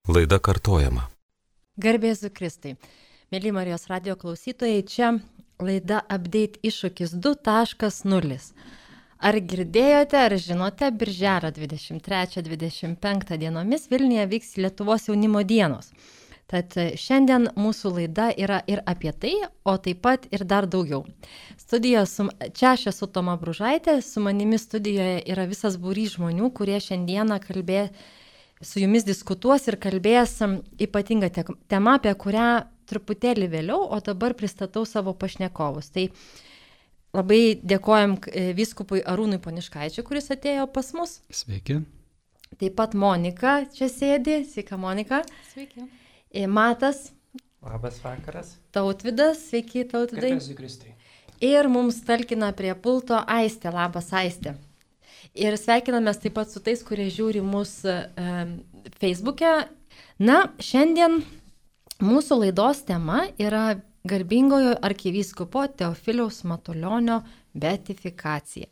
Laida kartojama. Garbė Jėzui Kristui. Mėly Marijos radijo klausytojai, čia laida Update iššūkis 2.0. Ar girdėjote, ar žinote, birželio 23-25 dienomis Vilniuje vyks Lietuvos jaunimo dienos. Tad šiandien mūsų laida yra ir apie tai, o taip pat ir dar daugiau. Čia aš esu Toma Bružaitė, su manimi studijoje yra visas būrys žmonių, kurie šiandieną su jumis diskutuos ir kalbės ypatingą temą, apie kurią truputėlį vėliau, o dabar pristatau savo pašnekovus. Tai labai dėkojam vyskupui Arūnui Poniškaičiui, kuris atėjo pas mus. Sveiki. Taip pat Monika čia sėdi. Sveika, Monika. Sveiki. Matas. Labas vakaras. Tautvydas. Sveiki, Tautvydai. Garbė Jėzui Kristui. Ir mums talkina prie pulto Aistė. Labas, Aistė. Ir sveikinamės taip pat su tais, kurie žiūri mus Facebook'e. Na, šiandien mūsų laidos tema yra garbingojo arkivyskupo Teofiliaus Matulionio beatifikacija.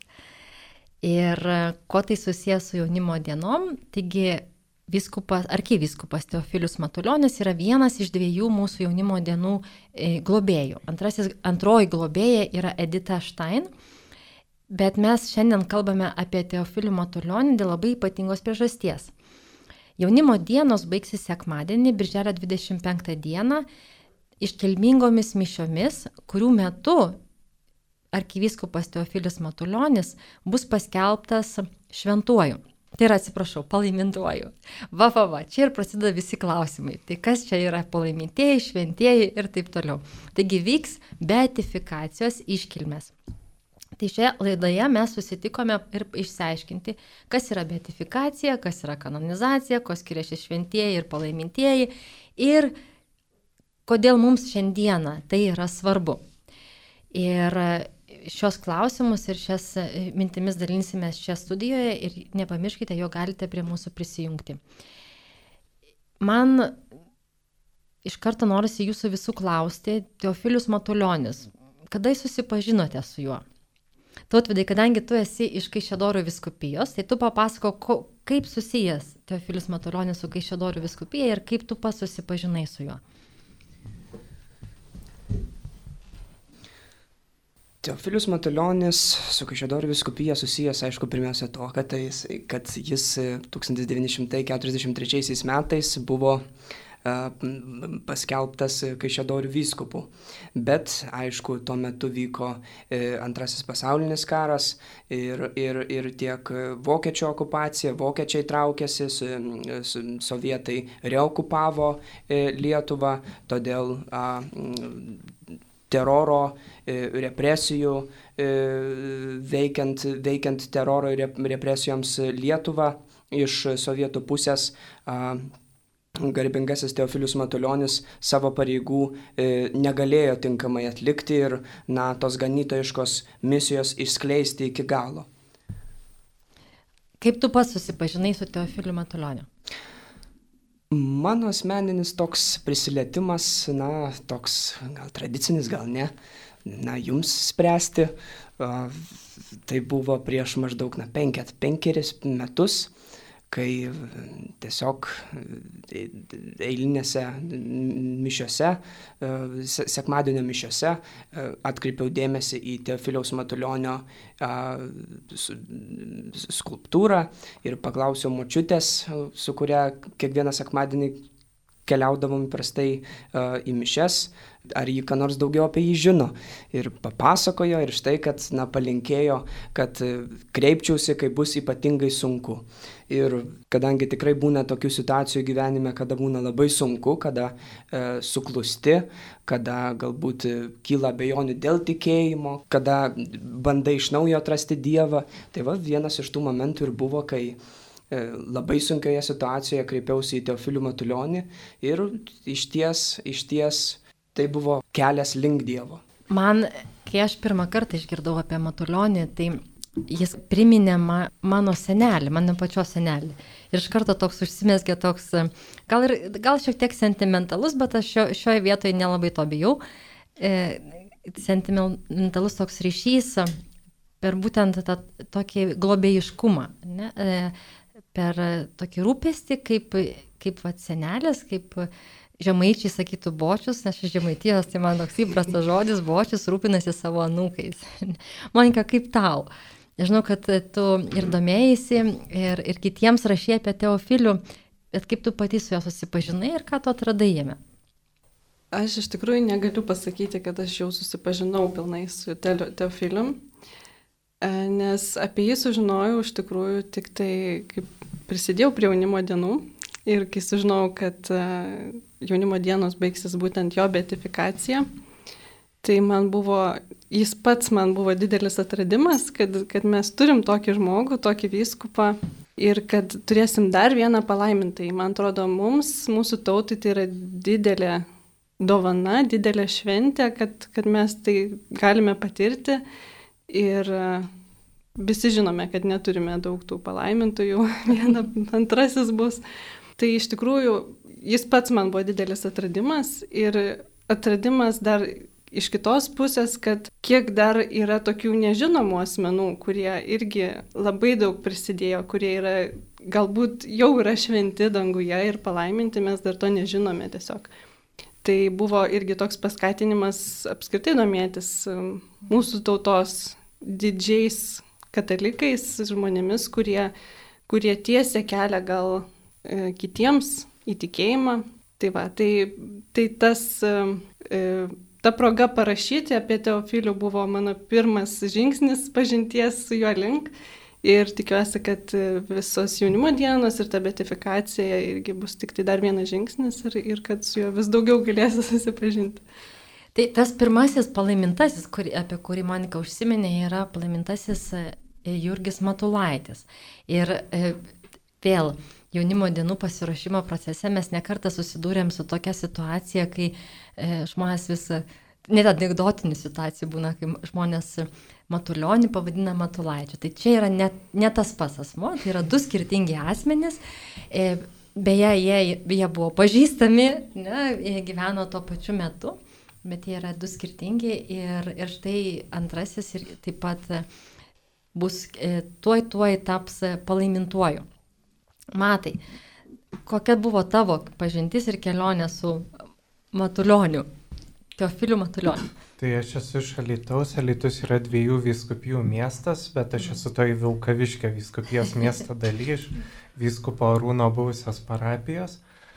Ir kuo tai susijęs su jaunimo dienom, taigi arkivyskupas Teofilius Matulionis yra vienas iš 2 mūsų jaunimo dienų globėjų. Antroji globėja yra Edita Štain. Bet mes šiandien kalbame apie Teofilių Matulionį dėl labai ypatingos priežasties. Jaunimo dienos baigsis sekmadienį, birželio 25 dieną, iškilmingomis mišiomis, kurių metu arkivyskupas Teofilius Matulionis bus paskelbtas šventuoju. Tai yra, palaimintuoju. Va, čia ir prasideda visi klausimai. Tai kas čia yra palaimintieji, šventieji ir taip toliau. Taigi vyks beatifikacijos iškilmės. Tai šioje laidoje mes susitikome ir išsiaiškinti, kas yra beatifikacija, kas yra kanonizacija, ko skiriasi šventieji ir palaimintieji ir kodėl mums šiandieną tai yra svarbu. Ir šios klausimus ir šias mintimis dalinsimės čia studijoje ir nepamirškite, jo galite prie mūsų prisijungti. Man iš karto norisi jūsų visų klausti, Teofilius Matulionis, kada susipažinote su juo? Tautvydai, kadangi tu esi iš Kaišiadorių vyskupijos, tai tu papasakok, kaip susijęs Teofilius Matulionis su Kaišiadorių vyskupija ir kaip tu pats susipažinai su juo. Teofilius Matulionis su Kaišiadorių vyskupija susijęs, aišku, pirmiausia to, kad jis 1943 metais buvo paskelbtas Kaišiadorių vyskupu. Bet, aišku, tuo metu vyko Antrasis pasaulinis karas ir tiek vokiečių okupacija, vokiečiai traukėsi, sovietai reokupavo Lietuvą, todėl teroro, represijų, veikiant teroro represijoms Lietuvą iš sovietų pusės, garbingasis Teofilius Matulionis savo pareigų negalėjo tinkamai atlikti ir tos ganytojiškos misijos išskleisti iki galo. Kaip tu pats susipažinai su Teofiliu Matulioniu? Mano asmeninis toks prisilietimas, toks gal tradicinis, gal ne, jums spręsti. Tai buvo prieš maždaug 5 metus, kai tiesiog eilinėse mišiose, sekmadienio mišiose atkreipiau dėmesį į Teofiliaus Matulionio skulptūrą ir paklausiau močiutės, su kuria kiekvieną sekmadienį keliaudavom įprastai į mišias, ar jį ką nors daugiau apie jį žino. Ir papasakojo ir štai, kad palinkėjo, kad kreipčiausi, kai bus ypatingai sunku. Ir kadangi tikrai būna tokių situacijų gyvenime, kada būna labai sunku, kada suklusti, kada galbūt kyla abejonių dėl tikėjimo, kada bandai iš naujo atrasti Dievą, tai vienas iš tų momentų ir buvo, kai labai sunkioje situacijoje kreipiausi į Teofilių Matulionį ir išties tai buvo kelias link Dievo. Man, kai aš pirmą kartą išgirdau apie Matulionį, tai jis priminė mano senelį, mano pačios senelį. Ir iš karto toks užsimezgė toks, gal šiek tiek sentimentalus, bet aš šioje vietoje nelabai to bijau. Sentimentalus toks ryšys per būtent tą tokį globėjiškumą, ne? Per tokį rūpestį, kaip senelės, kaip žemaičiai sakytų bočius, nes iš Žemaitijos tai man toks įprastas žodis, bočius rūpinasi savo anūkais. Monika, kaip tau? Žinau, kad tu ir domėjaisi, ir kitiems rašė apie Teofilių, bet kaip tu pati su juo susipažinai ir ką tu atradai jame? Aš iš tikrųjų negaliu pasakyti, kad aš jau susipažinau pilnai su Teofilium, nes apie jį sužinojau iš tikrųjų tik tai, kaip prisidėjau prie jaunimo dienų ir kai sužinojau, kad jaunimo dienos baigsis būtent jo beatifikacija, tai jis pats man buvo didelis atradimas, kad mes turim tokį žmogų, tokį vyskupą ir kad turėsim dar vieną palaimintąjį. Man atrodo, mūsų tautai tai yra didelė dovana, didelė šventė, kad mes tai galime patirti ir visi žinome, kad neturime daug tų palaimintųjų, antrasis bus. Tai iš tikrųjų jis pats man buvo didelis atradimas ir atradimas dar iš kitos pusės, kad kiek dar yra tokių nežinomų asmenų, kurie irgi labai daug prisidėjo, kurie galbūt jau yra šventi danguje ir palaiminti, mes dar to nežinome tiesiog. Tai buvo irgi toks paskatinimas apskritai domėtis mūsų tautos didžiais katalikais, žmonėmis, kurie tiesia kelią gal kitiems į tikėjimą. Tai ta proga parašyti apie Teofilių buvo mano pirmas žingsnis pažinties su juo link. Ir tikiuosi, kad visos jaunimo dienos ir ta beatifikacija irgi bus tik tai dar vienas žingsnis ir kad su juo vis daugiau galėsiu susipažinti. Tai tas pirmasis palaimintasis, apie kurį Monika užsiminė, yra palaimintasis Jurgis Matulaitis. Ir vėl jaunimo dienų pasiruošimo procese mes nekartą susidūrėm su tokia situacija, kai žmonės net anekdotinių situacijų būna, kai žmonės Matulionį pavadina Matulaičiu. Tai čia yra ne tas pats asmo, tai yra du skirtingi asmenys. Beje, jie buvo pažįstami, jie gyveno tuo pačiu metu, bet jie yra du skirtingi ir štai antrasis ir taip pat bus tuoj taps palaimintuoju. Matai, kokia buvo tavo pažintis ir kelionė su Matulioniu, Teofiliu Matulioniu? Tai aš esu iš Alytaus. Alytus yra 2 vyskupijų miestas, bet aš esu toj Vilkaviškio vyskupijos miesto daly iš vyskupo Arūno buvusios parapijos.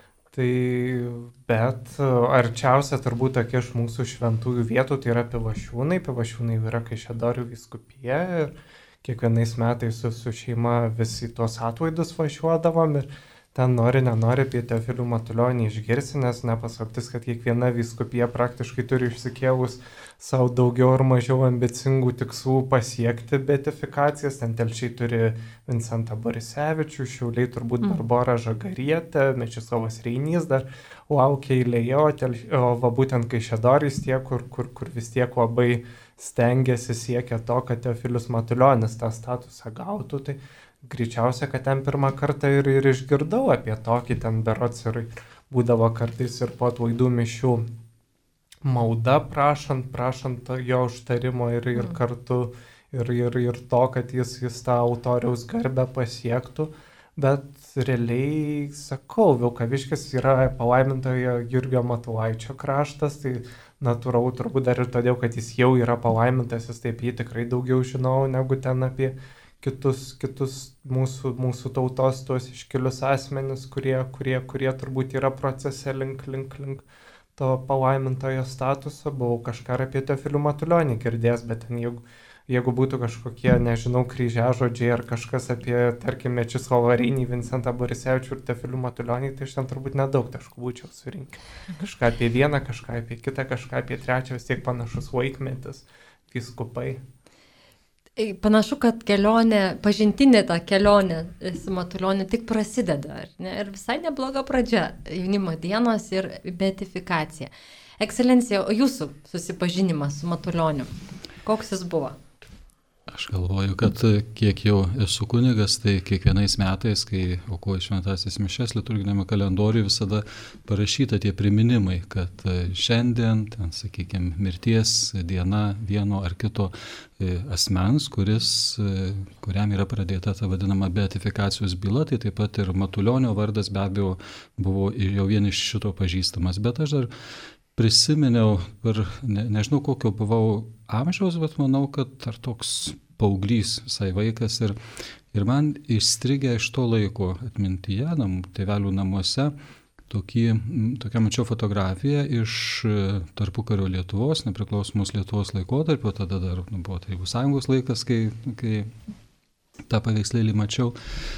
Bet arčiausia turbūt tokia iš mūsų šventųjų vietų tai yra Pivašiūnai. Pivašiūnai yra Kaišiadorių vyskupija ir kiekvienais metais su šeima visi tuos atlaidus važiuodavom ir ten nenori apie Teofilių Matulionį išgirsti, nes nepaslaptis, kad kiekviena vyskupija praktiškai turi išsikėlus savo daugiau ar mažiau ambicingų tikslų pasiekti beatifikacijas. Ten Telšiai turi Vincentą Borisevičių, Šiauliai turbūt Barborą Žagarietę, Mečislovas Reinys dar laukia eilėje, o būtent Kaišiadorys tie, kur vis tiek labai stengiasi siekia to, kad Teofilius Matulionis tą statusą gautų. Tai greičiausia, kad ten pirmą kartą ir išgirdau apie tokį, ten berods ir būdavo kartais ir po atlaidų mišių malda prašant jo užtarimo ir kartu ir to, kad jis tą autoriaus garbę pasiektų. Bet realiai, sakau, Vilkaviškis yra palaimintojo Jurgio Matulaičio kraštas, tai natūralu turbūt dar ir todėl, kad jis jau yra palaimintas, jis taip jį tikrai daugiau žinau negu ten apie kitus mūsų tautos tuos iškilius asmenis, kurie turbūt yra procese link to palaimintojo statuso. Buvau kažką apie Teofilių Matulionį girdėjęs, bet ten jeigu būtų kažkokie, nežinau, kryžiažodžiai ar kažkas apie, tarkim, Mečislovą Reinį, Vincentą Borisevičių ir Teofilių Matulionį, tai aš ten turbūt nedaug taškų būčiau surinkę. Kažką apie vieną, kažką apie kitą, kažką apie trečią, vis tiek panašus laikmetis, vyskupai. Panašu, kad pažintinė ta kelionė su Matulioniu tik prasideda, ne? Ir visai nebloga pradžia jaunimo dienos ir beatifikacija. Ekscelencija, o jūsų susipažinimas su Matulioniu, koks jis buvo? Aš galvoju, kad kiek jau esu kunigas, tai kiekvienais metais, kai aukoju šventasis mišias liturginėme kalendoriuje, visada parašyta tie priminimai, kad šiandien, ten, sakykime, mirties diena vieno ar kito asmens, kuriam yra pradėta ta vadinama beatifikacijos byla, tai taip pat ir Matulionio vardas be abejo buvo jau vien iš šito pažįstamas, bet aš dar prisiminiau, nežinau kokio buvau amžiaus, bet manau, kad dar toks paauglys, visai vaikas ir man įstrigę iš to laiko atmintyje, tėvelių namuose, tokią mačiau fotografiją iš tarpukario Lietuvos, nepriklausomos Lietuvos laikotarpio, tada dar buvo Tarybų Sąjungos laikas, kai tą paveikslėlį mačiau.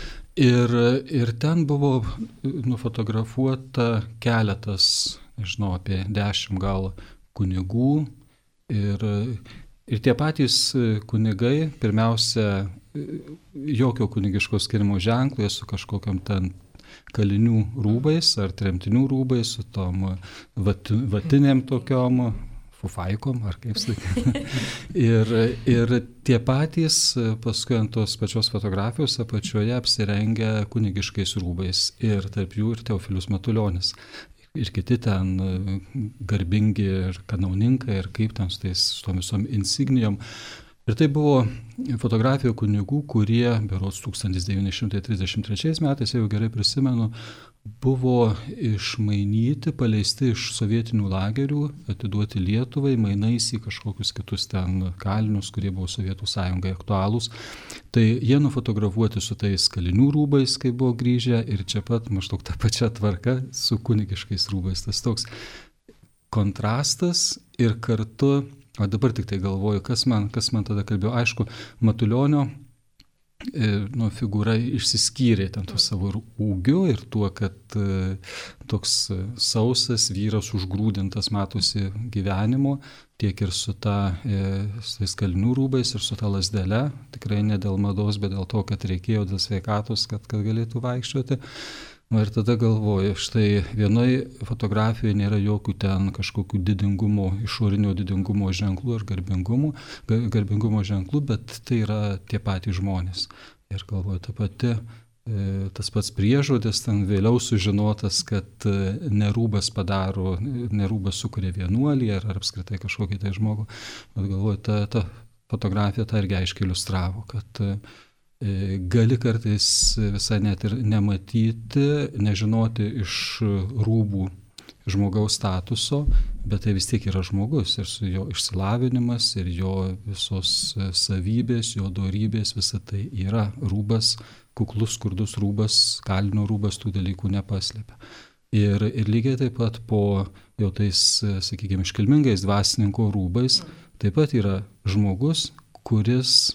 Ir ten buvo nufotografuota keletas, nežinau, apie 10 gal kunigų ir tie patys kunigai, pirmiausia, jokio kunigiško skirimo ženklo, jie su kažkokiam ten kalinių rūbais ar tremtinių rūbais, su tom vatinėm tokiom, fufaikom, ar kaip sakyti. ir tie patys paskui ant tos pačios fotografijos apačioje apsirengę kunigiškais rūbais ir tarp jų ir Teofilius Matulionis. Ir kiti ten garbingi ir kanauninkai, ir kaip ten su tom visom insignijom. Ir tai buvo fotografija kunigų, kurie, berods 1933 metais, jeigu gerai prisimenu, buvo išmainyti, paleisti iš sovietinių lagerių, atiduoti Lietuvai, mainais į kažkokius kitus ten kalinius, kurie buvo Sovietų Sąjungai aktualūs. Tai jie nufotografuoti su tais kalinių rūbais, kai buvo grįžę, ir čia pat maždaug ta pačia tvarka su kunigiškais rūbais. Tas toks kontrastas ir kartu, o dabar tik tai galvoju, kas man tada kalbėjo, aišku, Matulionio figūra išsiskyrė ten tuo savo ūgiu ir tuo, kad toks sausas vyras užgrūdintas matosi gyvenimo, tiek ir su tais kalinių rūbais ir su ta lazdele, tikrai ne dėl mados, bet dėl to, kad reikėjo dėl sveikatos, kad galėtų vaikščioti. Ir tada galvoju, štai vienoj fotografijoje nėra jokių ten kažkokių didingumo, išorinio didingumo ženklų ar garbingumo ženklų, bet tai yra tie patys žmonės. Ir galvoju, tas pats priežodis, ten vėliau sužinotas, kad nerūbas sukuria vienuolį ar apskritai kažkokį tai žmogų. Bet galvoju, ta fotografija tą irgi aiškiai iliustravo, kad gali kartais visai net ir nematyti, nežinoti iš rūbų žmogaus statuso, bet tai vis tiek yra žmogus ir su jo išsilavinimas ir jo visos savybės, jo dorybės, visa tai yra rūbas, kuklus, skurdus rūbas, kalinio rūbas tų dalykų nepaslėpia. Ir lygiai taip pat po jau tais, sakykime, iškilmingais dvasininko rūbais, taip pat yra žmogus, kuris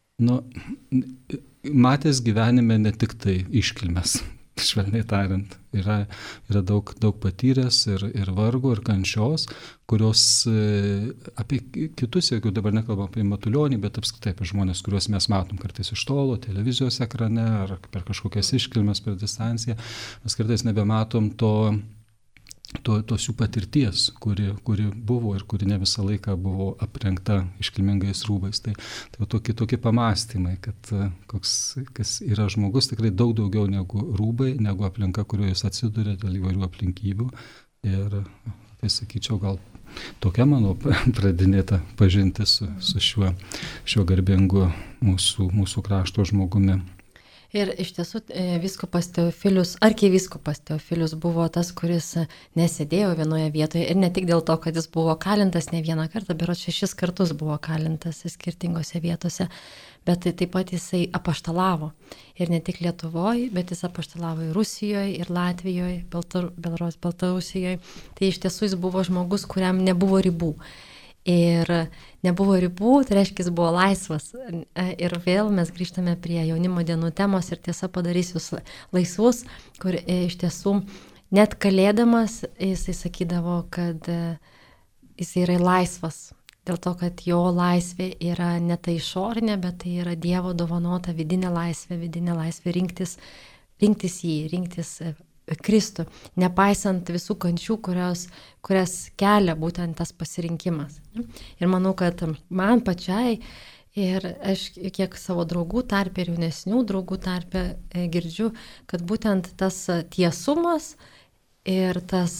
matęs gyvenime ne tik tai iškilmes, švelniai tariant, yra daug patyręs ir vargo, ir kančios, kurios apie kitus, jeigu dabar nekalbam apie Matulionį, bet apskritai apie žmonės, kuriuos mes matom kartais iš tolo, televizijos ekrane, ar per kažkokias iškilmes, per distanciją, mes kartais nebematom tos jų patirties, kuri buvo ir kuri ne visą laiką buvo aprengta iškilmingais rūbais. Tai tokie pamastymai, kad kas yra žmogus, tikrai daug daugiau negu rūbai, negu aplinka, kurioje jis atsiduria dėl įvairių aplinkybių. Ir tai sakyčiau, gal tokia mano pradinė ta pažintis su šiuo garbingu mūsų krašto žmogumi. Ir iš tiesų arkivyskupas Teofilius buvo tas, kuris nesėdėjo vienoje vietoje ir ne tik dėl to, kad jis buvo kalintas ne vieną kartą, berods 6 kartus buvo kalintas skirtingose vietose, bet taip pat jisai apaštalavo. Ir ne tik Lietuvoje, bet jis apaštalavo ir Rusijoje, ir Latvijoje, Baltarusijoje. Tai iš tiesų jis buvo žmogus, kuriam nebuvo ribų. Ir nebuvo ribų, tai reiškia, jis buvo laisvas. Ir vėl mes grįžtame prie jaunimo dienų temos ir tiesa padarys jūs laisvus, kur iš tiesų net kalėdamas jisai sakydavo, kad jis yra laisvas. Dėl to, kad jo laisvė yra ne tai išorinė, bet tai yra Dievo dovanota vidinė laisvė rinktis jį, rinktis Kristų, nepaisant visų kančių, kurias kelia būtent tas pasirinkimas. Ir manau, kad man pačiai Ir aš kiek savo draugų tarpe ir jaunesnių draugų tarpe girdžiu, kad būtent tas tiesumas ir tas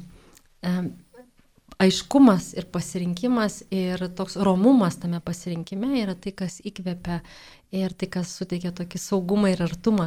aiškumas ir pasirinkimas ir toks romumas tame pasirinkime yra tai, kas įkvepia ir tai, kas suteikia tokį saugumą ir artumą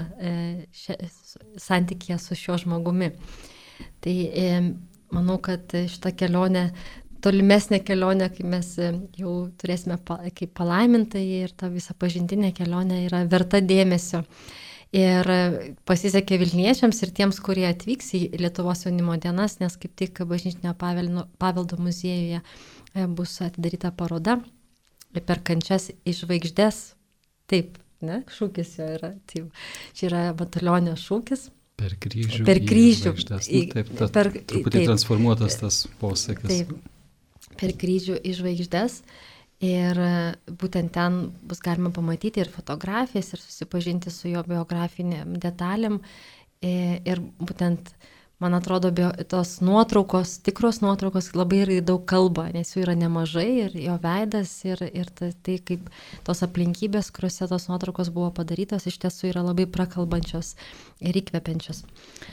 santykėje su šiuo žmogumi. Tai manau, kad šitą kelionę, tolimesnė kelionė, kai mes jau turėsime kaip palaimintai ir ta visa pažintinė kelionė yra verta dėmesio. Ir pasisekė Vilniečiams ir tiems, kurie atvyks į Lietuvos jaunimo dienas, nes kaip tik Bažnytinio paveldo muziejuje bus atidaryta paroda per kančias į žvaigždes. Taip, ne? Šūkis jo yra. Taip. Čia yra Matulionio šūkis. Per kryžių. Per kryžių. Truputį transformuotas tas posakis. Taip. Per kryžių į žvaigždes. Ir būtent ten bus galima pamatyti ir fotografijas, ir susipažinti su jo biografiniam detalėm. Ir būtent, man atrodo, tos nuotraukos, tikros nuotraukos labai daug kalba, nes jų yra nemažai ir jo veidas ir tai kaip tos aplinkybės, kuriuose tos nuotraukos buvo padarytos, iš tiesų yra labai prakalbančios ir įkvepiančios.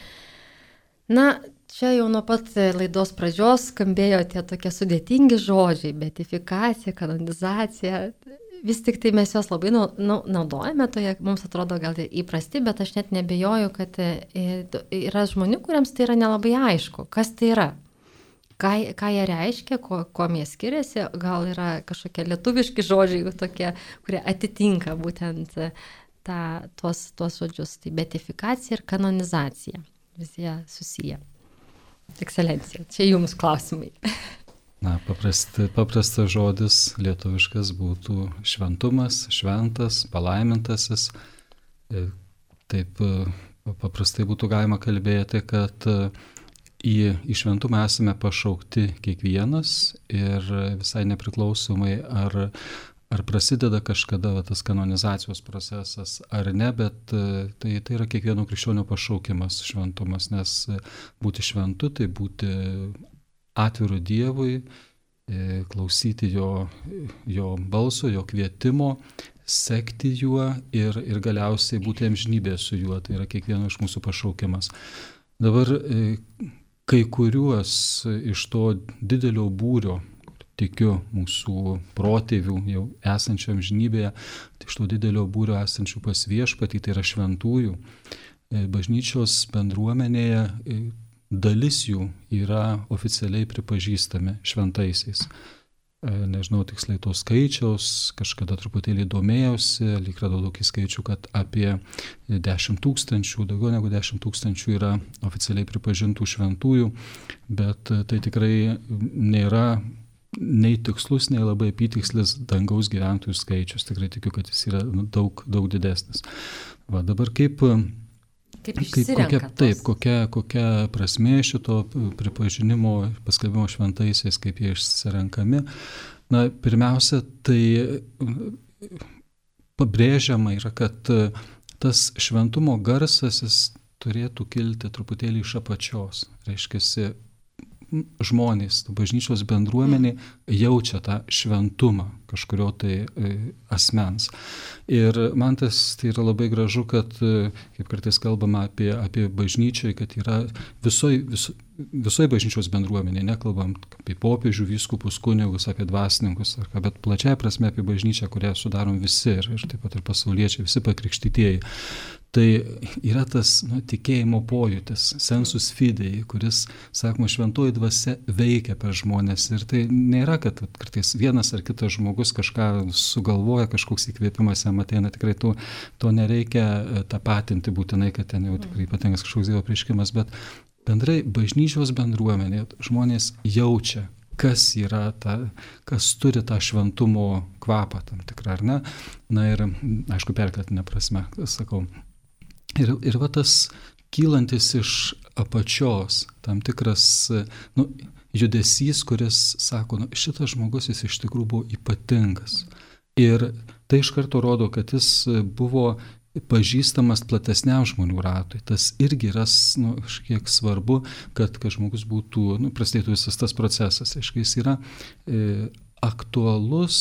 Na, čia jau nuo pat laidos pradžios skambėjo tie tokie sudėtingi žodžiai, beatifikacija, kanonizacija. Vis tik tai mes juos labai naudojame, toje mums atrodo gal įprasti, bet aš net nebejoju, kad yra žmonių, kuriems tai yra nelabai aišku, kas tai yra. Ką jie reiškia, kuo jie skiriasi, gal yra kažkokie lietuviški žodžiai tokie, kurie atitinka būtent tuos žodžius. Tai beatifikacija ir kanonizacija. Visi jie susiję. Ekscelencija, čia jums klausimai. Na, paprastas žodis lietuviškas būtų šventumas, šventas, palaimintasis. Taip paprastai būtų galima kalbėti, kad į šventumą esame pašaukti kiekvienas ir visai nepriklausomai ar prasideda kažkada tas kanonizacijos procesas ar ne, bet tai yra kiekvieno krikščionio pašaukimas šventumas, nes būti šventu tai būti atviru Dievui, klausyti jo balso, jo kvietimo, sekti juo ir galiausiai būti amžinybėje su juo, tai yra kiekvieno iš mūsų pašaukimas. Dabar kai kuriuos iš to didelio būrio, tikiu, mūsų protėvių jau esančių amžinybėje, tai iš to didelio būrio esančių pas Viešpatį, tai yra šventųjų. Bažnyčios bendruomenėje dalis jų yra oficialiai pripažįstami šventaisiais. Nežinau tiksliai to skaičiaus, kažkada truputėlį domėjausi, lyg radau tokį skaičių, kad apie 10 000, daugiau negu 10 000 yra oficialiai pripažintų šventųjų, bet tai tikrai nėra nei tikslus, nei labai apytikslis dangaus gyventojų skaičius. Tikrai tikiu, kad jis yra daug didesnis. Va, dabar kokia prasmė šito pripažinimo, paskelbimo šventaisiais, kaip jie išsirenkami. Na, pirmiausia, tai pabrėžiama yra, kad tas šventumo garsas jis turėtų kilti truputėlį iš apačios. Reiškiasi, žmonės, bažnyčios bendruomenė jaučia tą šventumą kažkurio tai asmens. Ir man tai yra labai gražu, kad, kaip kartais kalbama apie bažnyčią, kad yra visoje bažnyčios bendruomenė, nekalbam apie popiežių, vyskupus, kunigus, apie dvasininkus, bet plačiai prasme apie bažnyčią, kurią sudarom visi ir taip pat ir pasauliečiai, visi pakrikštytieji. Tai yra tas tikėjimo pojūtis, sensus fidei, kuris, sakoma, šventoji dvasia veikia per žmonės. Ir tai nėra, kad kartais vienas ar kitas žmogus kažką sugalvoja, kažkoks įkvėpimas jam ateina. Tikrai to nereikia tapatinti būtinai, kad ten jau tikrai ypatingas kažkoks Dievo apreiškimas, bet bendrai bažnyčios bendruomenė žmonės jaučia, kas yra kas turi tą šventumo kvapą tam tikrą, ar ne? Na ir, aišku, perkeltinė prasme, sakau. Ir va tas kylantis iš apačios tam tikras judesys, kuris sako, šitas žmogus jis iš tikrųjų buvo ypatingas. Ir tai iš karto rodo, kad jis buvo pažįstamas platesniam žmonių ratui. Tas irgi yra kažkiek svarbu, kad žmogus būtų, prasidėtų visas tas procesas. Aišku, jis yra aktualus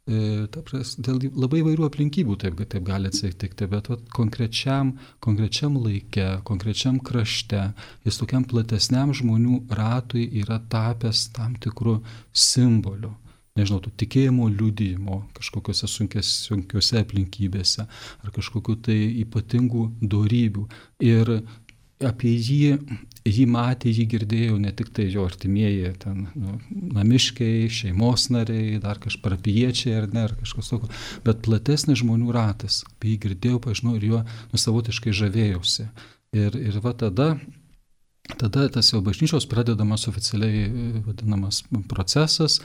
dėl labai įvairių aplinkybių taip gali atsitikti, bet konkrečiam laike, konkrečiam krašte, jis tokiam platesniam žmonių ratui yra tapęs tam tikrų simbolių. Nežinau, tų tikėjimo liudijimo kažkokiuose sunkiuose aplinkybėse ar kažkokiu tai ypatingų dorybių. Ir apie jį matė, jį girdėjo ne tik tai jo artimieji, ten, namiškiai, šeimos nariai, dar parapijiečiai ar ne, ar kažkas tokio, bet platesnis žmonių ratas. Apie jį girdėjau, pažinau ir juo savotiškai žavėjausi. Ir va tada tas jau bažnyčios pradedamas oficialiai vadinamas procesas,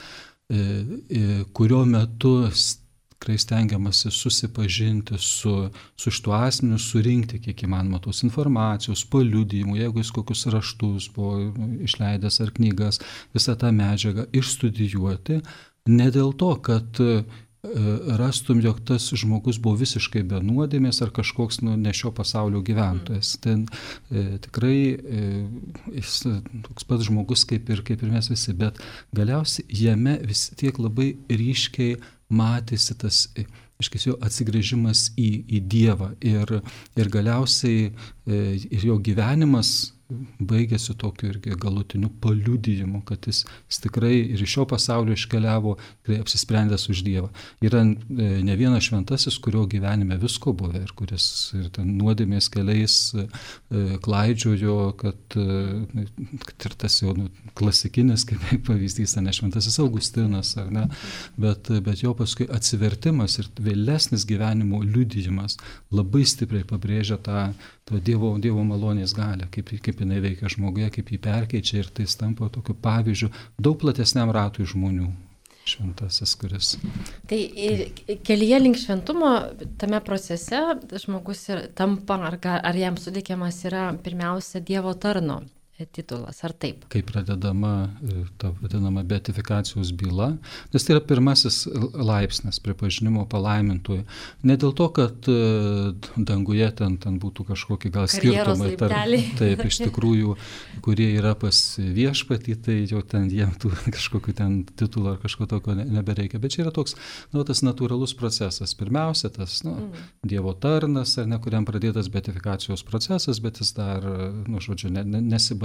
kurio metu tikrai stengiamasi susipažinti su šituo asmeniu, surinkti kiek įmanoma tos informacijos, paliudijimų, jeigu jis kokius raštus buvo išleidęs ar knygas, visą tą medžiagą išstudijuoti, ne dėl to, kad rastum, jog tas žmogus buvo visiškai be nuodėmės ar kažkoks ne šio pasaulio gyventojas. Ten tikrai jis toks pats žmogus kaip ir mes visi, bet galiausiai jame vis tiek labai ryškiai matėsi tas jo atsigręžimas į Dievą ir galiausiai ir jo gyvenimas baigėsi tokiu irgi galutiniu paliudijimu, kad jis tikrai ir iš šio pasaulio iškeliavo, apsisprendęs už Dievą. Yra ne vienas šventasis, kurio gyvenime visko buvo ir kuris ir ten nuodėmės keliais klaidžiojo, kad ir tas jau klasikinis, kaip pavyzdys, ne šventasis Augustinas, ar ne, bet jo paskui atsivertimas ir vėlesnis gyvenimo liudijimas labai stipriai pabrėžia tą Dievo malonės galią, kaip jinai veikia žmoguje, kaip jį perkeičia ir tai tampa tokiu pavyzdžiu daug platesniam ratui žmonių. Šventasis, kuris. Tai kelyje link šventumo tame procese žmogus tampa, ar jam suteikiamas yra pirmiausia Dievo tarno titulas, ar taip? Kai pradedama ta vadinama beatifikacijos byla, nes tai yra pirmasis laipsnis pripažinimo palaimintojų. Ne dėl to, kad danguje ten būtų kažkokie gal skirtumai, taip, iš tikrųjų, kurie yra pas viešpatį, tai jau ten jiem tų kažkokių ten titulų ar kažko tokio nebereikia. Bet čia yra toks, tas natūralus procesas. Pirmiausia, tas, Dievo tarnas, ar ne, kuriam pradėtas beatifikacijos procesas, bet jis dar, žodžiu, nesibaigęs.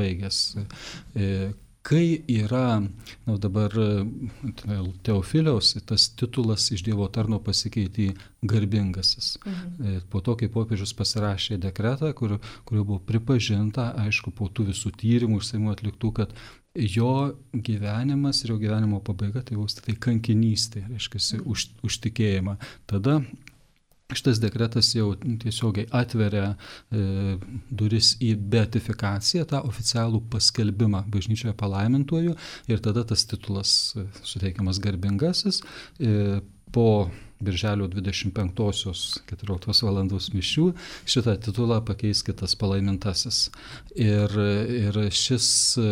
Kai yra, dabar Teofiliaus, tas titulas iš Dievo tarno pasikeitė į garbingasis. Po to, kai popiežius pasirašė dekretą, kurio buvo pripažinta, aišku, po tų visų tyrimų išsamių atliktų, kad jo gyvenimas ir jo gyvenimo pabaiga tai vos tai kankinystė, reiškia, už tikėjimą. Tada šitas dekretas jau tiesiogiai atveria duris į beatifikaciją, tą oficialų paskelbimą bažnyčioje palaimintuoju ir tada tas titulas suteikiamas garbingasis. Po Birželio 25-osios 14 valandos mišių šitą titulą pakeis kitas palaimintasis. Ir šis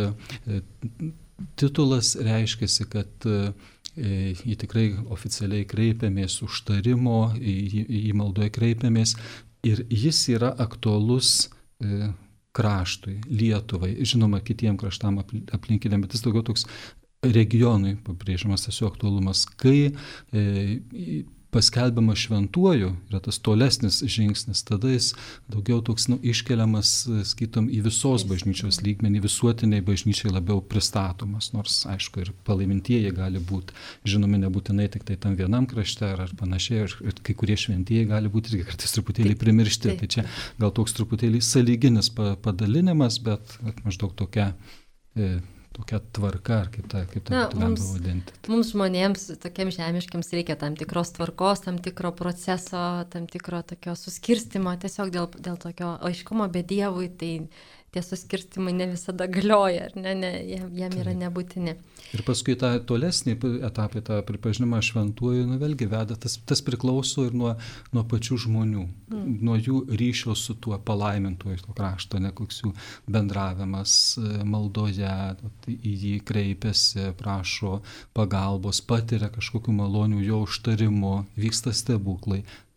titulas reiškiasi, kad jį tikrai oficialiai kreipiamės užtarimo, į maldoje kreipiamės ir jis yra aktualus kraštui, Lietuvai, žinoma, kitiem kraštam aplinkiniam, bet jis daugiau toks regionui pabrėžiamas tas jo aktualumas, kai paskelbiamas šventuoju, yra tas tolesnis žingsnis, tada jis daugiau toks iškeliamas, skaitom, į visos bažnyčios lygmenį, visuotiniai bažnyčiai labiau pristatomas, nors, aišku, ir palaimintieji gali būti, žinomi, nebūtinai tik tai tam vienam krašte ar panašiai, ir kai kurie šventieji gali būti irgi kartais truputėlį primiršti, tai čia gal toks truputėlį sąlyginis padalinimas, bet maždaug tokia tvarka, ar kaip tą lengva vadinti. Mums žmonėms, tokiems žemiškiams, reikia tam tikros tvarkos, tam tikro proceso, tam tikro tokio suskirstimo, tiesiog dėl tokio aiškumo, bet Dievui tai tie suskirstimai ne visada galioja, ar ne, jam yra nebūtini. Ir paskui tą tolesnį etapą, tą pripažinimą šventuoju, vėlgi veda, tas priklauso ir nuo pačių žmonių, nuo jų ryšio su tuo palaimintuoju to krašto, ne koks jų bendravimas maldoje, į jį kreipiasi, prašo pagalbos, patiria kažkokių malonių jo užtarimo, vyksta stebuklai.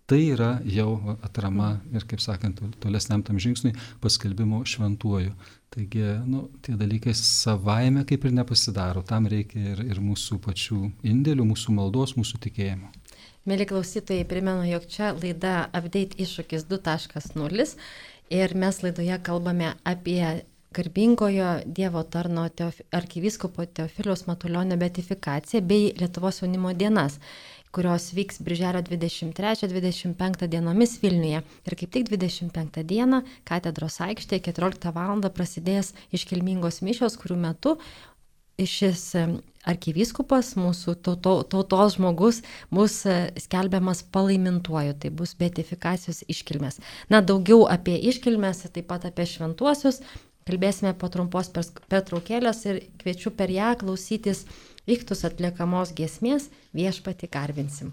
Tai yra jau atrama ir, kaip sakant, tolesniam tam žingsniui paskelbimo šventuoju. Taigi, tie dalykai savaime kaip ir nepasidaro. Tam reikia ir mūsų pačių indėlių, mūsų maldos, mūsų tikėjimo. Mėly klausytojai, primenu, jog čia laida Update iššūkis 2.0 ir mes laidoje kalbame apie garbingojo Dievo tarno arkivyskupo Teofiliaus Matulionio beatifikaciją bei Lietuvos jaunimo dienas, kurios vyks birželio 23-25 dienomis Vilniuje. Ir kaip tik 25 dieną katedros aikštėje 14 val. Prasidės iškilmingos mišios, kurių metu šis arkivyskupas, mūsų tautos žmogus, bus skelbiamas palaimintuoju, tai bus beatifikacijos iškilmės. Daugiau apie iškilmės, taip pat apie šventuosius, kalbėsime po trumpos pertraukėlės ir kviečiu per ją klausytis Iktus atliekamos giesmės Viešpatį garbinsim.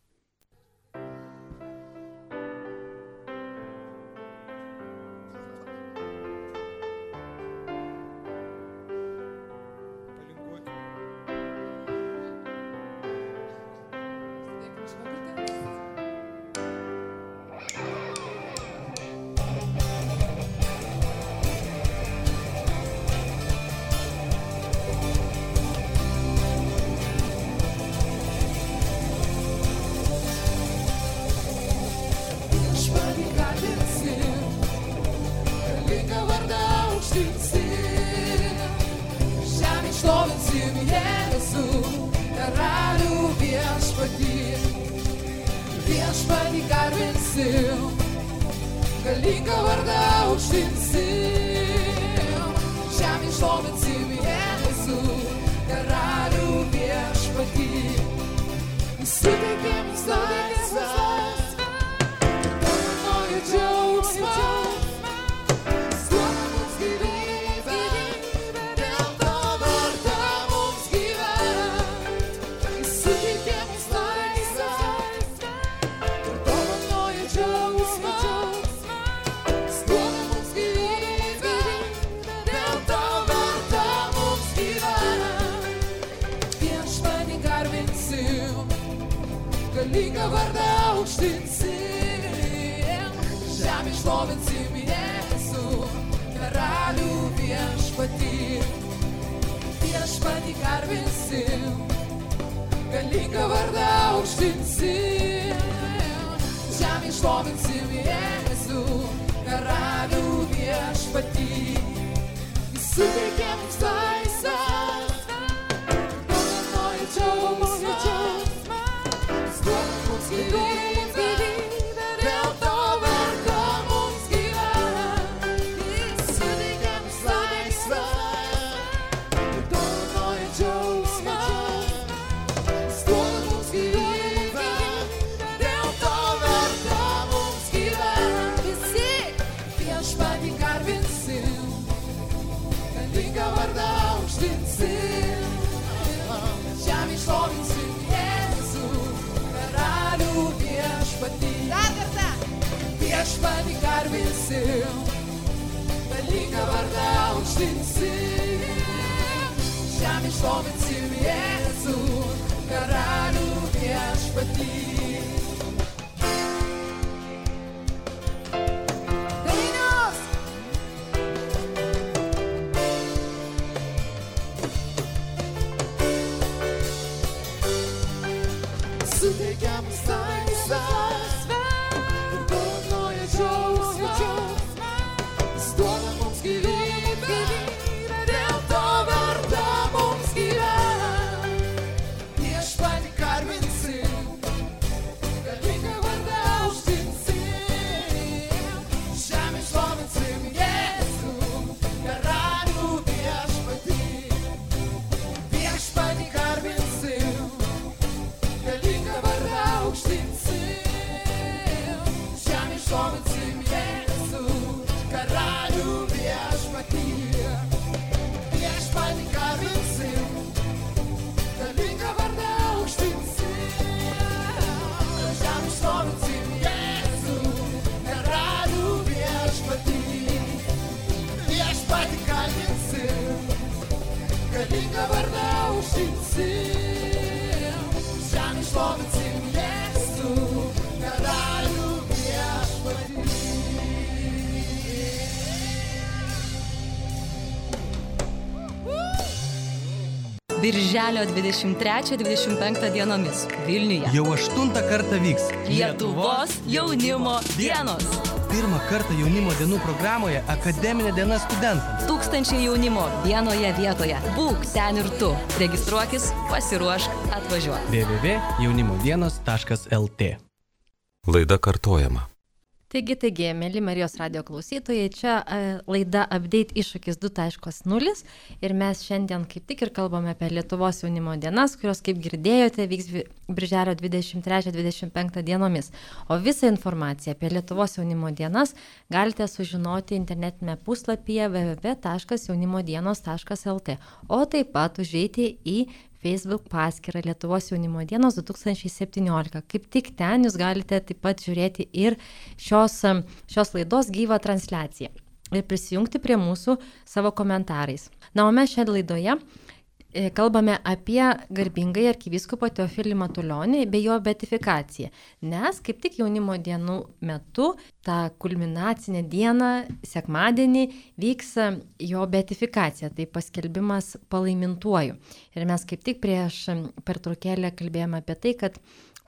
Viešpatį garbinsim, galingą vardą aukštinsim, žemę šlovinsim Jėzų, karalių viešpatį. Suteikėm mums laisvę, dovanoja džiaugsmą, duoda mums gyvybę, dėl tavo vardą mums gyvent. Suteikėm mums laisvę, dovanoja džiaugsmą, duoda mums gyvybę, dėl tavo vardą mums gyvent. Viešpatį garbinsim, galingą vardą aukštinsim, žemę šlovinsim Jėzų, karalių viešpatį. Viešpatį garbinsim, galingą vardą aukštinsim, žemę šlovinsim Jėzų, karalių viešpatį. Suteikėm mums laisvę, dovanoja džiaugsmą, duoda mums gyvybę, dėl tavo vardą mums gyvent. Suteikėm mums laisvę, dovanoja džiaugsmą, duoda mums gyvybę, dėl tavo vardą mums gyvent. Visi Viešpatį garbinsim, galingą vardą aukštinsim, žemę šlovinsim Jėzų, karalių viešpatį. Dar kartą! Viešpatį garbinsim, galingą vardą aukštinsim, žemę šlovinsim Jėzų, karalių viešpatį. Dainos! Suteikia mums laisvę, dovanoja džiaugsmą, duoda mums gyvybę, dėl tavo vardą mums gyvent. Viešpatį garbinsim, galingą vardą aukštinsim, žemę šlovinsim Jėzų, karalių viešpatį. Viešpatį garbinsim, galingą vardą aukštinsim, žemę šlovinsim Jėzų, karalių viešpatį. Viešpatį garbinsim, galingą vardą aukštinsim, žemę šlovinsim Jėzų, karalių viešpatį. Viešpatį garbinsim, galingą vardą aukštinsim, žemę šlovinsim Jėzų, karalių Birželio 23-25 dienomis Vilniuje. Jau 8 kartą vyks Lietuvos jaunimo dienos. Pirmą kartą jaunimo dienų programoje akademinė diena studentams. 1000 jaunimo vienoje vietoje. Būk ten ir tu. Registruokis, pasiruošk, atvažiuok. www.jaunimodienos.lt. Laida kartojama. Taigi, mėly Marijos radio klausytojai, čia laida Update iššūkis 2.0 ir mes šiandien kaip tik ir kalbame apie Lietuvos jaunimo dienas, kurios, kaip girdėjote, vyks Birželio 23-25 dienomis. O visą informaciją apie Lietuvos jaunimo dienas galite sužinoti internetinėme puslapyje www.jaunimodienos.lt, o taip pat užeiti į Facebook paskyrą Lietuvos jaunimo dienos 2017. Kaip tik ten jūs galite taip pat žiūrėti ir šios laidos gyvą transliaciją ir prisijungti prie mūsų savo komentarais. Na, o mes šią laidoje kalbame apie garbingąjį arkivyskupą Teofilį Matulionį bei jo beatifikaciją, nes kaip tik jaunimo dienų metu, tą kulminacinę dieną, sekmadienį, vyks jo beatifikacija, tai paskelbimas palaimintuoju. Ir mes kaip tik prieš pertraukėlę kalbėjome apie tai, kad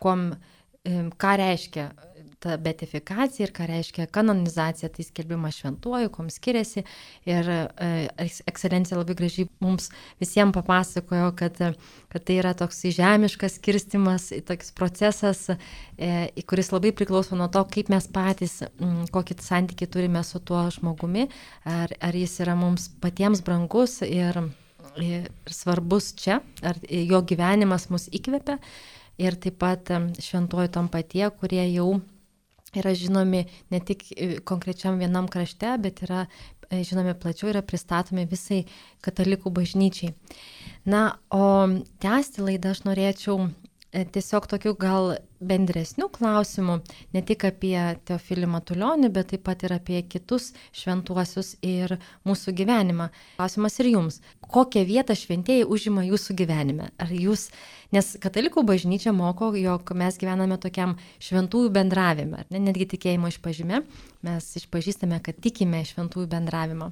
ką reiškia ta beatifikacija ir ką reiškia kanonizacija, tai skelbimas šventuoju, kuom skiriasi. Ir ekscelencija labai gražiai mums visiems papasakojo, kad tai yra toks žemiškas skirstimas, toks procesas, kuris labai priklauso nuo to, kaip mes patys, kokį santykį turime su tuo žmogumi, ar jis yra mums patiems brangus ir svarbus čia, ar jo gyvenimas mus įkvepia. Ir taip pat šventuoju tampa tie, kurie jau yra žinomi ne tik konkrečiam vienam krašte, bet yra žinomi plačiau, yra pristatomi visai katalikų bažnyčiai. Na, o tęsti laidą aš norėčiau tiesiog tokių gal bendresnių klausimų, ne tik apie Teofilį Matulionį, bet taip pat ir apie kitus šventuosius ir mūsų gyvenimą. Klausimas ir jums. Kokią vietą šventieji užima jūsų gyvenime? Ar jūs, nes katalikų bažnyčia moko, jog mes gyvename tokiam šventųjų bendravime, ar ne? Netgi tikėjimo išpažime, mes išpažįstame, kad tikime šventųjų bendravimą.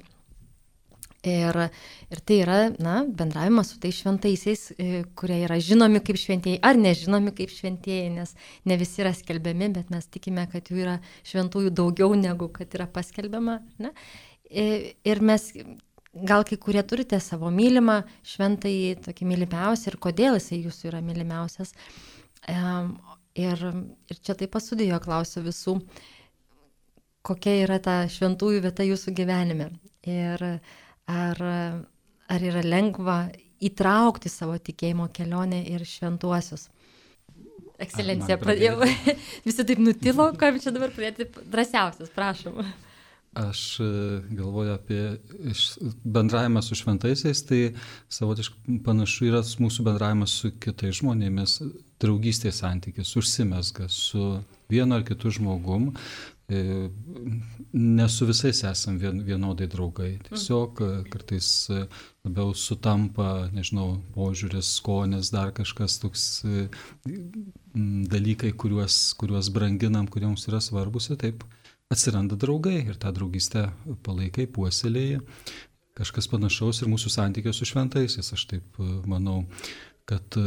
Ir tai yra, bendravimas su tais šventaisiais, kurie yra žinomi kaip šventieji ar nežinomi kaip šventieji, nes ne visi yra skelbiami, bet mes tikime, kad jų yra šventųjų daugiau negu kad yra paskelbiama. Ne? Ir mes, gal kai kurie turite savo mylimą šventąjį, tokį mylimiausią ir kodėl jisai jūsų yra mylimiausias. Ir čia taip pasudėjo klausiu visų, kokia yra ta šventųjų vieta jūsų gyvenime. Ir ar yra lengva įtraukti savo tikėjimo kelionę ir šventuosius? Ekscelencija, pradėjau. Visi taip nutilo, kam čia dabar pradėti drąsiausias, prašom. Aš galvoju apie bendravimą su šventaisiais, tai savotiškai panašu yra mūsų bendravimas su kitais žmonėmis, draugystės santykis, užsimezga su vienu ar kitu žmogum. Ne su visais esam vienodai draugai. Tiesiog kartais labiau sutampa, nežinau, požiūris, skonis, dar kažkas toks dalykai, kuriuos branginam, kurie mums yra svarbus, ir taip atsiranda draugai ir tą draugystę palaikai, puoselėjai. Kažkas panašaus ir mūsų santykė su šventaisiais. Aš taip manau, kad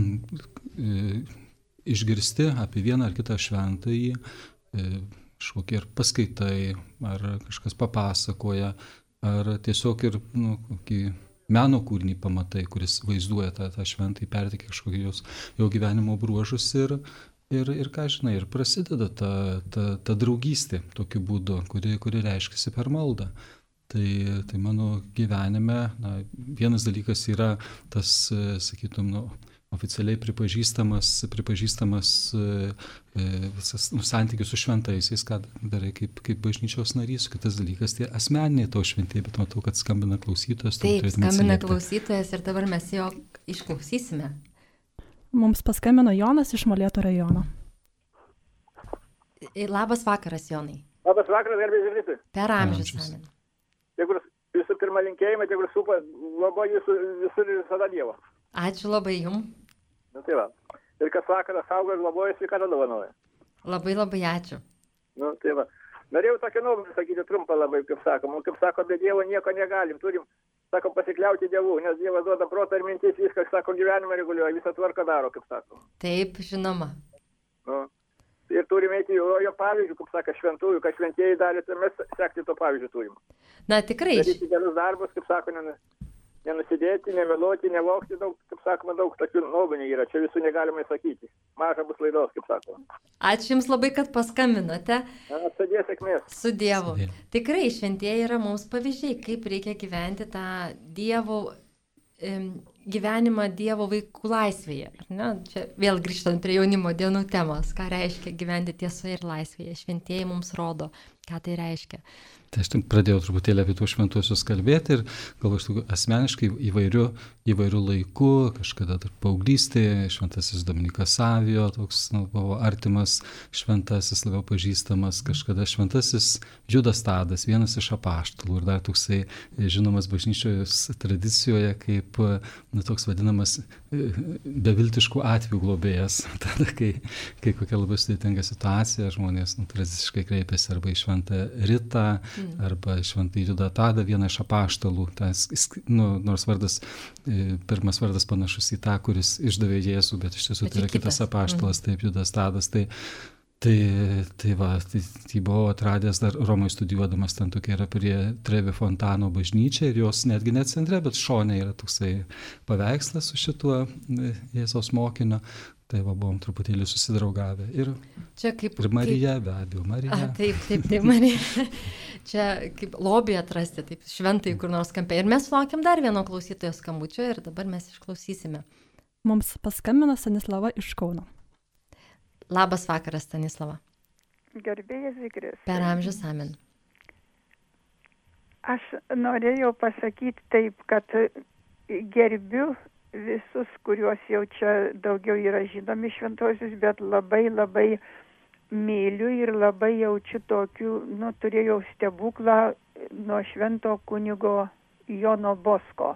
išgirsti apie vieną ar kitą šventąjį, kažkokie ir paskaitai, ar kažkas papasakoja, ar tiesiog ir kokį meno kūrinį pamatai, kuris vaizduoja tą šventąjį, perteikia kažkokius jo gyvenimo bruožus ir ką žinai, ir prasideda ta draugystė tokiu būdu, kuri reiškiasi per maldą. Tai mano gyvenime vienas dalykas yra tas, sakytum, oficialiai pripažįstamas visas santykis su šventaisiais, ką darai kaip bažnyčios narys. Kitas dalykas, tai asmeniniai to šventieji, bet matau, kad skambina klausytojas. Taip, skambina klausytojas ir dabar mes jo išklausysime. Mums paskambino Jonas iš Molėtų rajono. Labas vakaras, Jonai. Labas vakaras, garbės Kristus. Per amžius. Amen. Tegul visų pirma linkėjimai, tegul supa labai jūsų visur ir visada Dievo. Ačiū labai jum. Tai va. Ir kas vakarą saugo ir globoja, sveikatą dovanoja. Labai labai ačiū. Tai va. Norėjau tokią nuomonę sakyti trumpą labai, kaip sakoma. Kaip sako, be Dievo nieko negalim. Turim sako, pasikliauti Dievu, nes Dievas duoda protą ir mintis, viskas, sako, gyvenimą reguliuoja, visą tvarką daro, kaip sako. Taip, žinoma. Nu. Ir turime eiti jo pavyzdžių, kaip sako, šventųjų, kad šventieji darė, tai mes sekti to pavyzdžių turim. Na, tikrai. Daryti gerus darbus, kaip sako, nenusidėti, nevėluoti, nevokti, daug, kaip sakoma, daug tokių nuomonių yra, čia visų negalima sakyti. Maža bus laidos, kaip sakoma. Ačiū Jums labai, kad paskambinote. Sudie sėkmės. Su Dievu. Tikrai šventieji yra mums pavyzdžiai, kaip reikia gyventi tą Dievo gyvenimą Dievo vaikų laisvėje. Ne? Čia vėl grįžtant prie jaunimo dienų temos, ką reiškia gyventi tiesoje ir laisvėje. Šventieji mums rodo, ką tai reiškia. Tai aš pradėjau truputėlį apie tuos šventuosius kalbėti ir galvoju, iš tikrųjų asmeniškai įvairių laikų, kažkada tarp paauglystėje, šventasis Dominikas Savijo, toks buvo artimas šventasis, labiau pažįstamas, kažkada šventasis Judas Tadas, vienas iš apaštalų ir dar toksai žinomas bažnyčios tradicijoje kaip toks vadinamas beviltiškų atvejų globėjas. Tada, kai kokia labai sudėtinga situacija, žmonės tradiciškai kreipiasi arba į šventą Ritą, arba šventą Judą Tadą, vieną iš apaštalų. Nors pirmas vardas panašus į tą, kuris išdavė Jėzų, bet iš tiesų tai yra kitas apaštalas, taip, Judas Tadas. Tai buvau atradęs dar Romoje studijuodamas, ten tokia yra prie Trevi Fontano bažnyčia ir jos netgi ne centre, bet šone yra toksai paveikslas su šituo Jėzaus mokinio. Tai buvom truputėlį susidraugavę. Ir Marija, be abejo, Marija. Taip, Marija. Čia kaip lobį atrasti, taip šventai kur nors kampe. Ir mes sulaukėm dar vieno klausytojo skambučio ir dabar mes išklausysime. Mums paskambino Stanislava iš Kauno. Labas vakaras, Stanislava. Garbėjas Kristus. Per amžius amen. Aš norėjau pasakyti taip, kad gerbiu visus, kuriuos jau čia daugiau yra žinomi šventosius, bet labai myliu ir labai jaučiu tokių, turėjau stebuklą nuo švento kunigo Jono Bosko.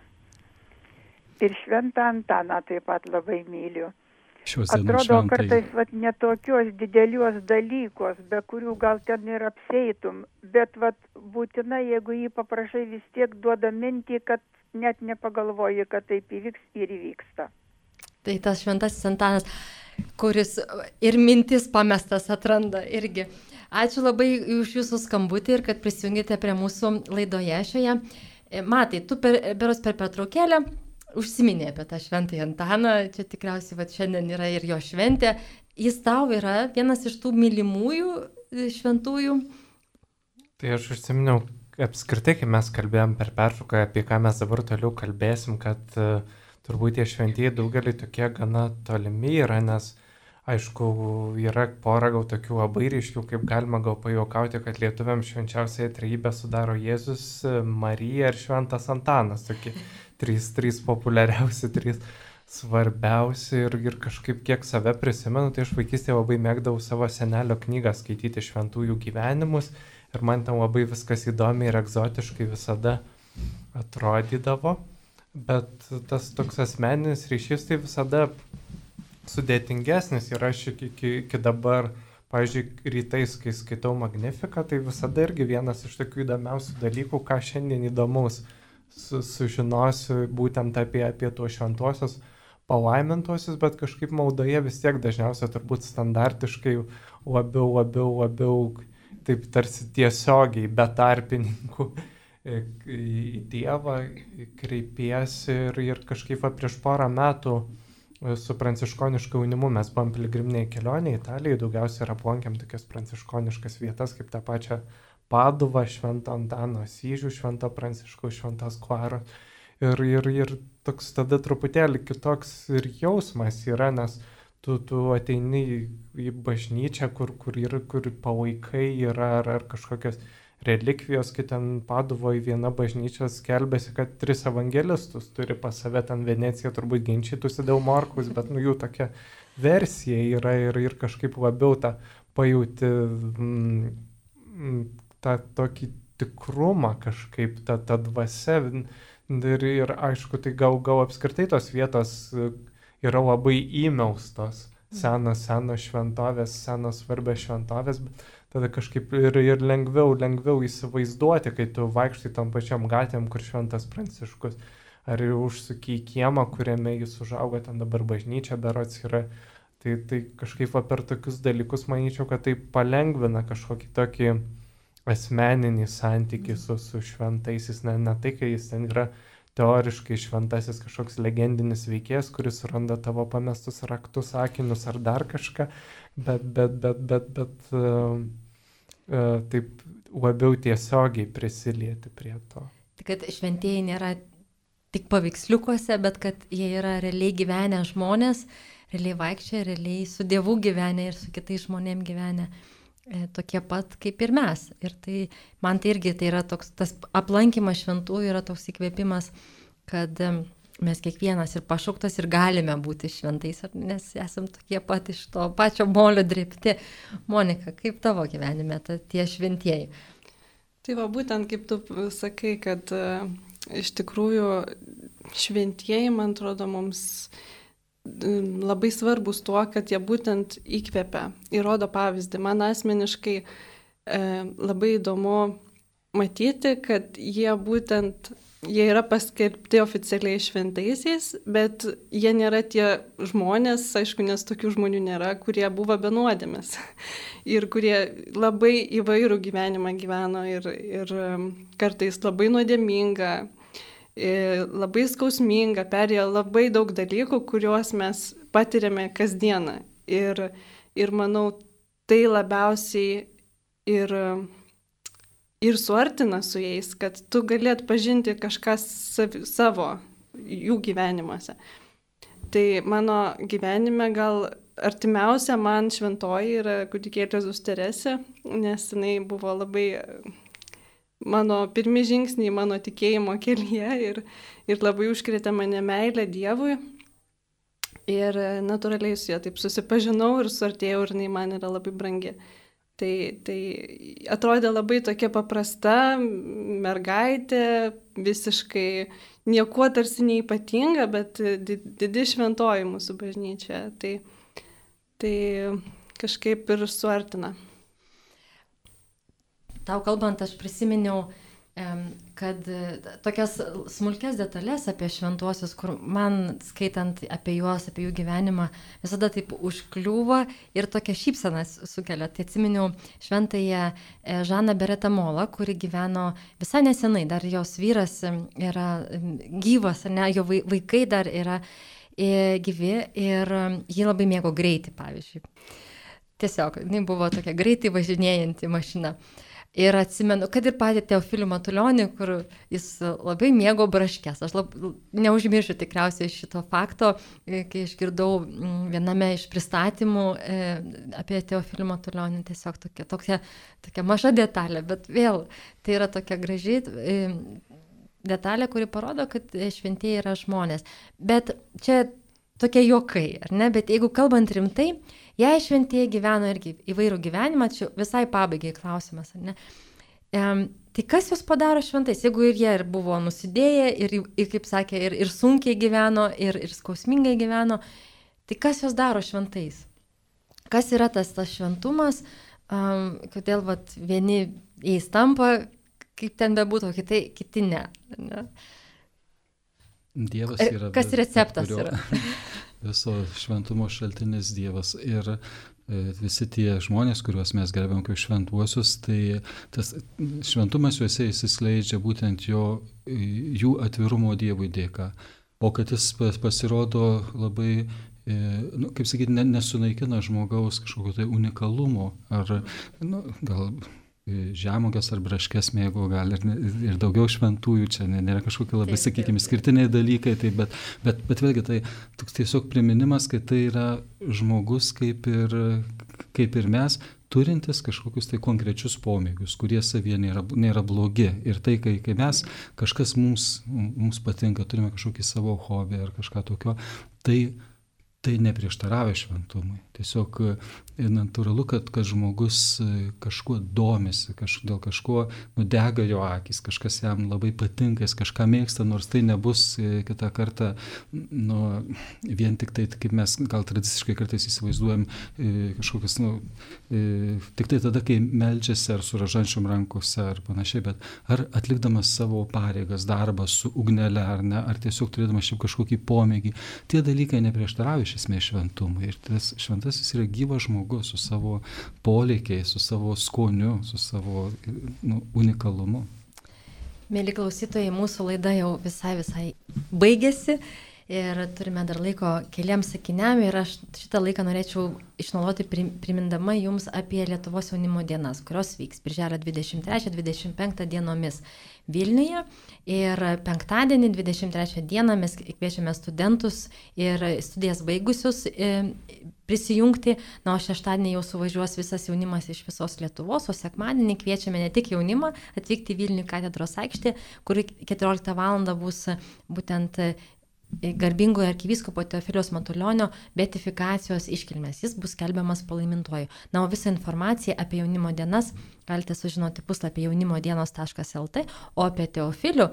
Ir šventą Antaną taip pat labai myliu. Atrodo, kartais netokios didelios dalykos, be kurių gal ten ir apseitum, bet būtina, jeigu jį paprašai, vis tiek duoda mintį, kad net nepagalvoji, kad taip įvyks ir įvyksta. Tai tas šventasis Antanas, kuris ir mintis pamestas atranda irgi. Ačiū labai už jūsų skambutį ir kad prisijungėte prie mūsų laidoje šioje. Matai, tu beros per pertraukėlę užsiminė apie tą šventąjį Antaną, čia tikriausiai šiandien yra ir jo šventė. Jis tau yra vienas iš tų mylimųjų šventųjų? Tai aš užsiminiau apskritai, kai mes kalbėjom per pertrauką, apie ką mes dabar toliau kalbėsim, kad turbūt tie šventieji daugeliai tokie gana tolimi yra, nes aišku, yra pora gal tokių labai ryškių, kaip galima gal pajuokauti, kad lietuviam švenčiausiąją trejybę sudaro Jėzus, Marija ir šventas Antanas. Tokie trys populiariausi, trys svarbiausi ir kažkaip kiek save prisimenu, tai aš vaikystėje labai mėgdavau savo senelio knygą skaityti šventųjų gyvenimus ir man ten labai viskas įdomiai ir egzotiškai visada atrodydavo, bet tas toks asmeninis ryšys tai visada sudėtingesnis ir aš iki dabar, pavyzdžiui, rytais, kai skaitau Magnifiką, tai visada irgi vienas iš tokių įdomiausių dalykų, ką šiandien įdomaus sužinosiu būtent apie tuos šventuosius palaimintuosius, bet kažkaip maldoje vis tiek dažniausiai turbūt standartiškai labiau taip tarsi tiesiogiai, be tarpininkų į Dievą kreipiesi ir kažkaip prieš porą metų su pranciškonišku jaunimu mes buvom piligriminėje kelionėje į Italiją, daugiausiai ir aplankėm tokias pranciškoniškas vietas kaip tą pačią Paduvą, Švento Antano Asyžių, Švento Pranciškaus, Šventos Klaros. Ir toks tada truputėlį kitoks ir jausmas yra, nes tu ateini į bažnyčią, kur palaikai yra ar kažkokios relikvijos, kai ten Paduvoje viena bažnyčia skelbėsi, kad 3 evangelistus turi pas save, ten Venecija turbūt ginčytųsi dėl Morkaus, bet jų tokia versija yra ir kažkaip labiau tą pajauti tą tokį tikrumą kažkaip, tą dvasią ir aišku, tai gal apskritai tos vietos yra labai įmeustos, senos šventovės, senos svarbios šventovės, bet tada kažkaip ir lengviau įsivaizduoti, kai tu vaikštai tam pačiam gatvėm, kur Šventas Pranciškus, ar užsuki į kiemą, kuriame jis užaugo, ten dabar bažnyčia berods yra. Tai kažkaip per tokius dalykus manyčiau, kad tai palengvina kažkokį tokį asmeninį santykį su šventaisiais, ne tai, kai jis ten yra teoriškai šventasis kažkoks legendinis veikėjas, kuris suranda tavo pamestus raktus, akinius ar dar kažką, bet taip labiau tiesiogiai prisilieti prie to. Tai kad šventieji nėra tik paveiksliukuose, bet kad jie yra realiai gyvenę žmonės, realiai vaikščia, realiai su Dievu gyvenę ir su kitais žmonėm gyvenę tokie pat kaip ir mes. Ir tai, man tai irgi tai yra toks, tas aplankymas šventųjų yra toks įkvėpimas, kad mes kiekvienas ir pašauktas ir galime būti šventais, nes esam tokie pat iš to pačio molio drėbti. Monika, kaip tavo gyvenime tie šventieji? Tai va, būtent kaip tu sakai, kad iš tikrųjų šventieji, man atrodo, mums labai svarbus tuo, kad jie būtent įkvepia, įrodo pavyzdį. Man asmeniškai labai įdomu matyti, kad jie yra paskelbti oficialiai šventaisiais, bet jie nėra tie žmonės, aišku, nes tokių žmonių nėra, kurie buvo be nuodėmės ir kurie labai įvairų gyvenimą gyveno ir kartais labai nuodėmingą, labai skausminga, perėjo labai daug dalykų, kuriuos mes patiriame kasdieną. Ir manau, tai labiausiai ir suartina su jais, kad tu gali atpažinti kažką savo, jų gyvenimuose. Tai mano gyvenime gal artimiausia man šventoji yra kūdikėlio Jėzaus Teresė, nes jinai buvo labai mano pirmi žingsniai mano tikėjimo kelyje ir labai užkrėtė mane meilę Dievui. Ir natūraliai su ja taip susipažinau ir suartėjau ir jinai man yra labai brangi. Tai atrodė labai tokia paprasta mergaitė, visiškai niekuo tarsi neypatinga, bet didi šventoji mūsų bažnyčioje. Tai kažkaip ir suartina. Tau kalbant, aš prisiminiau, kad tokias smulkės detalės apie šventuosius, kur man skaitant apie juos, apie jų gyvenimą, visada taip užkliūva ir tokia šypsena sukelia. Tai atsiminiau šventąją Žaną Beretą Molą, kuri gyveno visai nesenai, dar jos vyras yra gyvas, ne, jo vaikai dar yra gyvi ir ji labai mėgo greitį, pavyzdžiui. Tiesiog, jinai buvo tokia greitai važinėjanti mašina. Ir atsimenu, kad ir patį Teofilių Matulionį, kur jis labai mėgo braškes. Aš neužmiršiu tikriausiai šito fakto, kai išgirdau viename iš pristatymų apie Teofilių Matulionį, tiesiog tokia maža detalė, bet vėl tai yra tokia graži detalė, kuri parodo, kad šventieji yra žmonės. Bet čia tokie juokai, ar ne? Bet jeigu kalbant rimtai, jei šventieji gyveno irgi įvairų gyvenimą, čia visai pabaigai klausimas, ar ne? Tai kas juos padaro šventais? Jeigu ir jie ir buvo nusidėję, ir kaip sakė, ir sunkiai gyveno, ir skausmingai gyveno, tai kas juos daro šventais? Kas yra tas šventumas, kodėl vieni jais tampa, kaip ten bebūtų, kiti ne? Dievas yra. Kas receptas yra? Viso šventumo šaltinis Dievas. Ir visi tie žmonės, kuriuos mes gerbiam kaip šventuosius, tai tas šventumas juose įsiskleidžia būtent jų atvirumo Dievui dėka. O kad jis pasirodo labai, kaip sakyti, nesunaikina žmogaus kažkokio tai unikalumo, ar gal žemogės ar braškes mėgo, gal ir daugiau šventųjų, čia nėra kažkokie labai, sakykime, skirtiniai dalykai, bet vėlgi tai toks tiesiog priminimas, kad tai yra žmogus kaip ir mes, turintis kažkokius tai konkrečius pomėgius, kurie savyje nėra blogi. Ir tai, kai mes kažkas mums patinka, turime kažkokį savo hobį ar kažką tokio, tai tai neprieštarauja šventumui. Tiesiog natūralu, kad žmogus kažkuo domisi, dėl kažko nudega jo akis, kažkas jam labai patinka, jis kažką mėgsta, nors tai nebus kitą kartą vien tik tai, kaip mes gal tradiciškai kartais įsivaizduojam, kažkokias, tik tai tada, kai meldžiasi ar su ražančiom rankose ar panašiai, bet ar atlikdamas savo pareigas, darbą su ugnele ar ne, ar tiesiog turėdamas šiaip kažkokį pomėgį, tie dalykai neprieštarauja iš esmės šventumui. Ir tas šventasis yra gyvas žmogus su savo polėkiais, su savo skoniu, su savo unikalumu. Mėly klausytojai, mūsų laida jau visai baigėsi ir turime dar laiko keliams sakiniam ir aš šitą laiką norėčiau išnaudoti primindama jums apie Lietuvos jaunimo dienas, kurios vyks birželio 23-25 dienomis Vilniuje ir penktadienį 23 dieną mes kviečiame studentus ir studijas baigusius prisijungti, o šeštadienį jau suvažiuos visas jaunimas iš visos Lietuvos, o sekmadienį kviečiame ne tik jaunimą atvykti į Vilnių katedros aikštę, kur 14 val. Bus būtent garbingojo arkivyskupo Teofiliaus Matulionio beatifikacijos iškilmės. Jis bus skelbiamas palaimintuoju. O visą informaciją apie jaunimo dienas galite sužinoti puslapį jaunimodienos.lt, o apie Teofilių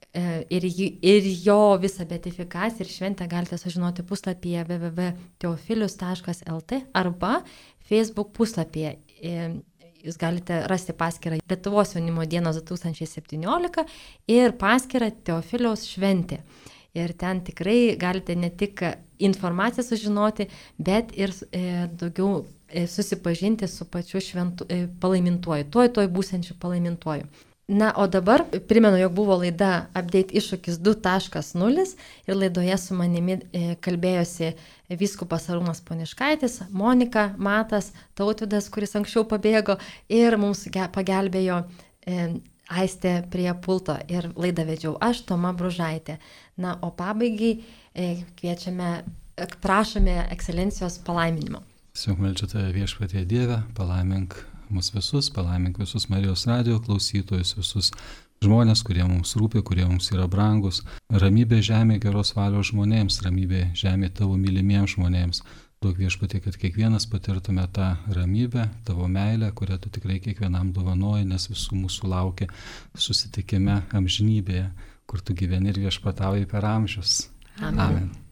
ir jo visą beatifikaciją ir šventę galite sužinoti puslapyje www.teofilius.lt arba Facebook puslapyje. Jūs galite rasti paskyrą Lietuvos jaunimo dienos 2017 ir paskyrą Teofiliaus šventė. Ir ten tikrai galite ne tik informaciją sužinoti, bet ir daugiau susipažinti su pačiu palaimintuoju, tuoj būsiančiu palaimintuoju. O dabar primenu, jog buvo laida Update iššūkis 2.0 ir laidoje su manimi kalbėjosi vyskupas Arūnas Poniškaitis, Monika, Matas, Tautvydas, kuris anksčiau pabėgo ir mums pagelbėjo Aistė prie pulto ir laidą vedžiau aš, Toma Bružaitė. O pabaigai prašome ekscelencijos palaiminimo. Tiesiog meldžiu tave viešpatie Dieve, palaimink mus visus, palaimink visus Marijos radijo klausytojus, visus žmonės, kurie mums rūpi, kurie mums yra brangus. Ramybė žemė geros valios žmonėms, ramybė žemė tavo mylimiems žmonėms. Duok viešpatie, kad kiekvienas patirtume tą ramybę, tavo meilę, kurią tu tikrai kiekvienam dovanoji, nes visų mūsų laukia susitikime amžinybėje, kur tu gyveni ir viešpatauji per amžius. Amen.